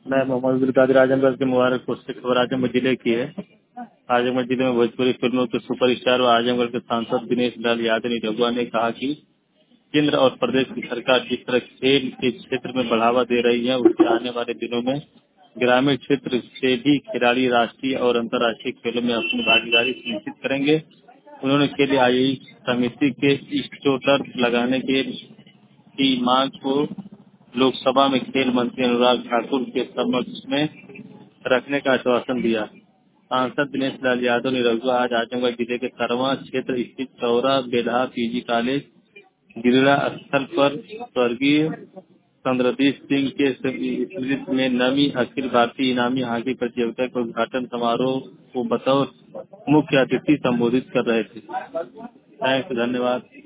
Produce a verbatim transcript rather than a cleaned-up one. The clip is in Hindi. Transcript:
मैं मोहम्मद अब्दुल कादिर आजमगढ़ के मुबारकपुर से खबर आजमगढ़ जिले की है। आजमगढ़ जिले में भोजपुरी फिल्मों के सुपरस्टार व आजमगढ़ के सांसद दिनेश लाल यादव निरहुआ ने कहा कि केंद्र और प्रदेश की सरकार जिस तरह खेल के क्षेत्र में बढ़ावा दे रही है, उससे आने वाले दिनों में ग्रामीण क्षेत्र से भी खिलाड़ी राष्ट्रीय और अंतर्राष्ट्रीय खेलों में अपनी भागीदारी सुनिश्चित करेंगे। उन्होंने खेल आयोग समिति के स्टोटर लगाने के की मांग को लोकसभा में खेल मंत्री अनुराग ठाकुर के समक्ष में रखने का आश्वासन दिया। सांसद दिनेश लाल यादव निरहुआ आज आजमगढ़ जिले के सरवा क्षेत्र स्थित चौरा बेल्हा पीजी कॉलेज गिरिरा स्थल पर स्वर्गीय चंद्रदीप सिंह के स्मृति में नवी अखिल भारतीय इनामी हॉकी प्रतियोगिता के उद्घाटन समारोह को बतौर मुख्य अतिथि संबोधित कर रहे थे। थैंक्स, धन्यवाद।